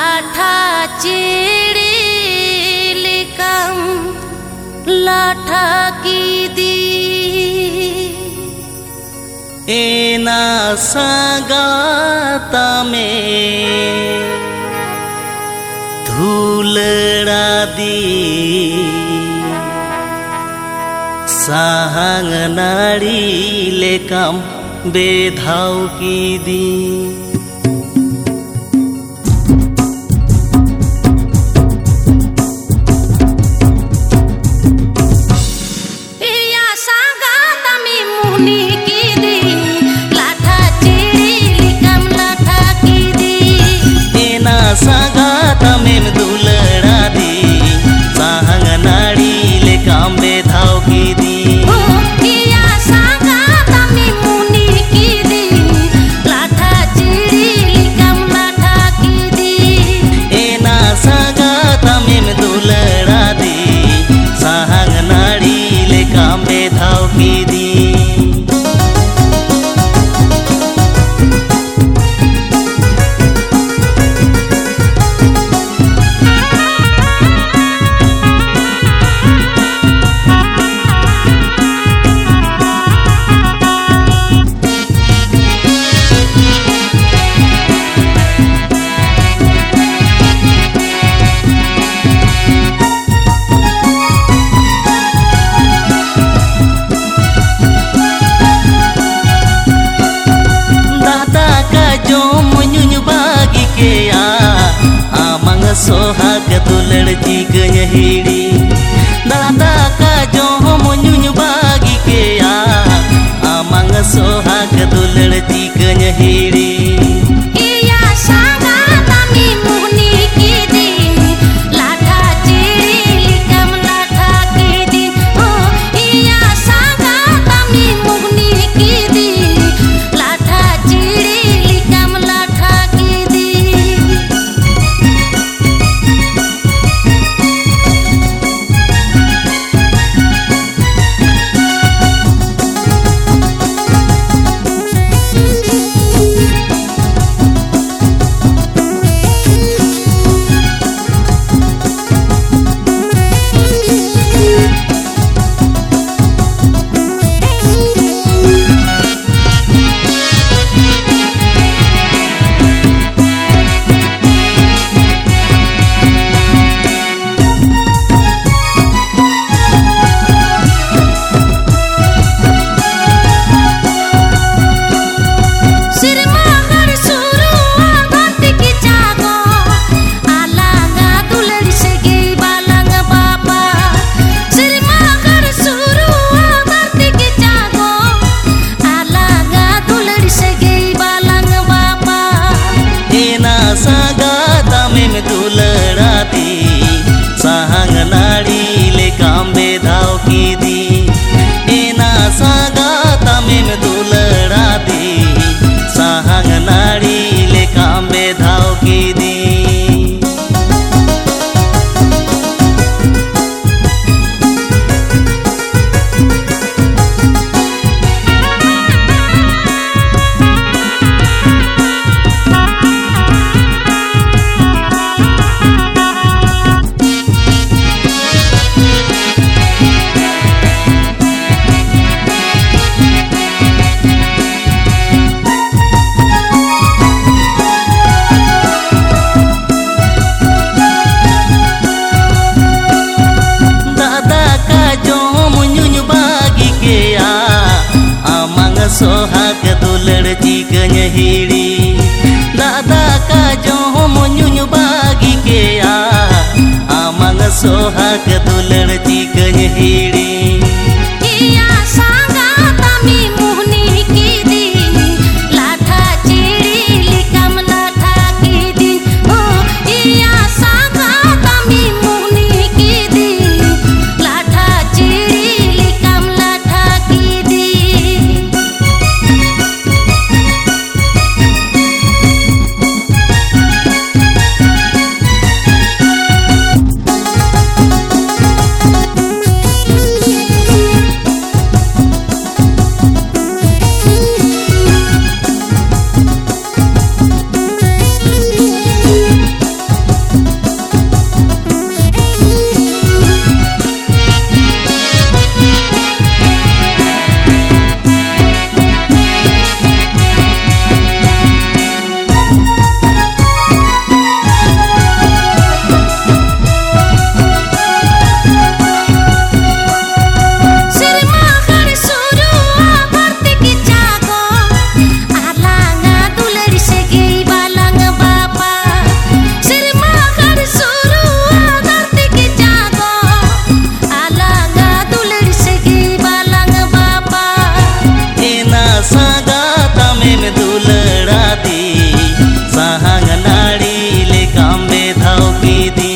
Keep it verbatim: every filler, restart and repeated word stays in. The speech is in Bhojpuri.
लाठा चिड़ी लिकम लाठा की दी एना सागाता में धूलड़ा दी साहंग नाड़ी लेकम बेधाव की दी सागाता में दुलड़ा दी साहंग नाड़ी ले काम बेधाव की दी किया सागाता में मुनी की दी लाठा चिड़ी लिकम लाठा की दी एना सागाता में दुलड़ा दी साहंग नाड़ी ले काम बेधाव की दी सोहाग दुलड़ जी गयहिड़ी दादा का जो मुझ बागी के आ आमंग सोहाग दुलड़ जी गयहिड़ी सागाता में दुलड़ा दी साहंग नाड़ी ले काम बेधाव की दी एना सागाता में दुलड़ा दी साहंग नाड़ी ले काम बेधाव की दी सोहाग दुलड़ जी गयहिड़ी दादा का जो मुझ बागी के आ आमंग सोहाग दुलड़ जी गयहिड़ी कीधी।